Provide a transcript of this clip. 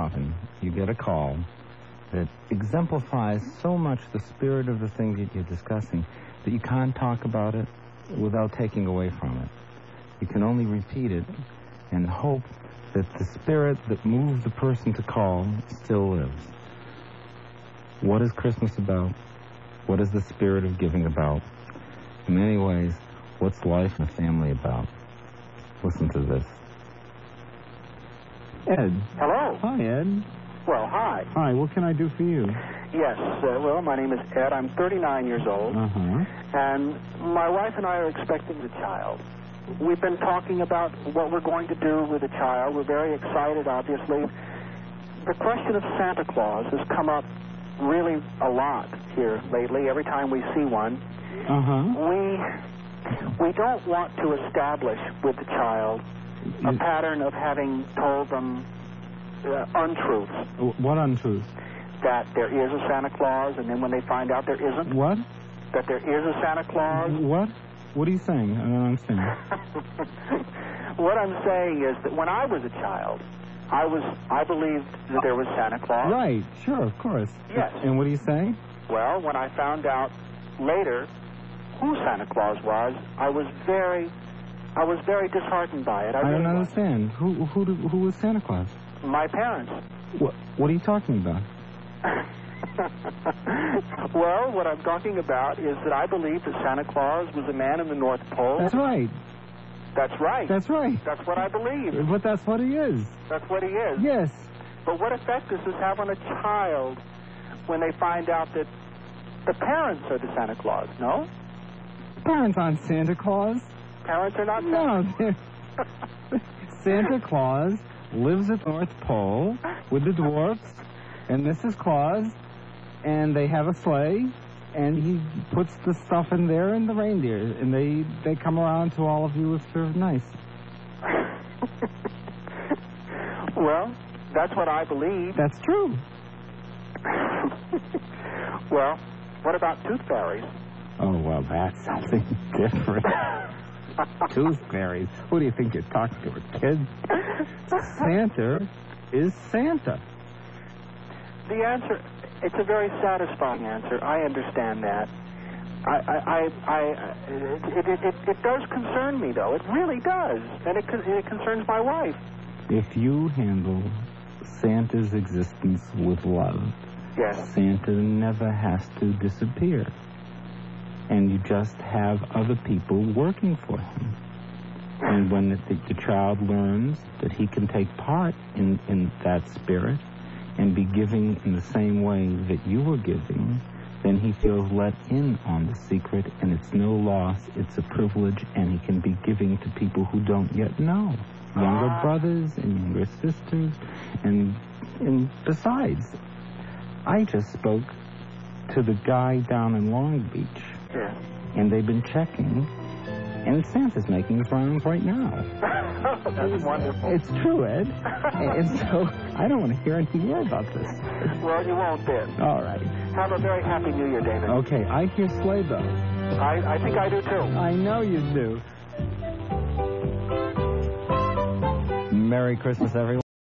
often you get a call that exemplifies so much the spirit of the thing that you're discussing that you can't talk about it without taking away from it. You can only repeat it and hope that the spirit that moved the person to call still lives. What is Christmas about? What is the spirit of giving about? In many ways, what's life and family about? Listen to this. Ed. Hello. Hi, Ed. Well, hi. Hi, what can I do for you? Yes, well, my name is Ed. I'm 39 years old. Uh-huh. And my wife and I are expecting a child. We've been talking about what we're going to do with the child. We're very excited, obviously. The question of Santa Claus has come up really a lot here lately, every time we see one. Uh-huh. We don't want to establish with the child a pattern of having told them untruths. What untruths? That there is a Santa Claus, and then when they find out there isn't. What? That there is a Santa Claus. What? What are you saying? I don't understand. What I'm saying is that when I was a child, I believed that there was Santa Claus. Right, sure, of course. Yes. And what are you saying? Well, when I found out later who Santa Claus was, I was very disheartened by it. I don't understand. Who was Santa Claus? My parents. What are you talking about? Well, what I'm talking about is that I believe that Santa Claus was a man in the North Pole. That's right. That's right. That's right. That's what I believe. But that's what he is. That's what he is. Yes. But what effect does this have on a child when they find out that the parents are the Santa Claus, no? Parents aren't Santa Claus. Parents are not Santa. No. Santa Claus lives at North Pole with the dwarfs and Mrs. Claus, and they have a sleigh, and he puts the stuff in there and the reindeer, and they come around to all of you if they're nice. Well, that's what I believe. That's true. Well, what about tooth fairies? Oh, well, that's something different. Tooth fairies? Who do you think you're talking to, a kid? Santa is Santa. The answer, it's a very satisfying answer. I understand that. It does concern me, though. It really does. And it concerns my wife. If you handle Santa's existence with love, yes, Santa never has to disappear. And you just have other people working for him. And when the child learns that he can take part in that spirit and be giving in the same way that you were giving, then he feels let in on the secret, and it's no loss, it's a privilege, and he can be giving to people who don't yet know. Younger brothers and younger sisters, and besides, I just spoke to the guy down in Long Beach, yeah, and they've been checking, and Santa's making his rounds right now. That's wonderful. It's true, Ed. And so I don't want to hear anything more about this. Well, you won't then. All right. Have a very happy New Year, David. Okay, I hear sleigh bells. I think I do, too. I know you do. Merry Christmas, everyone.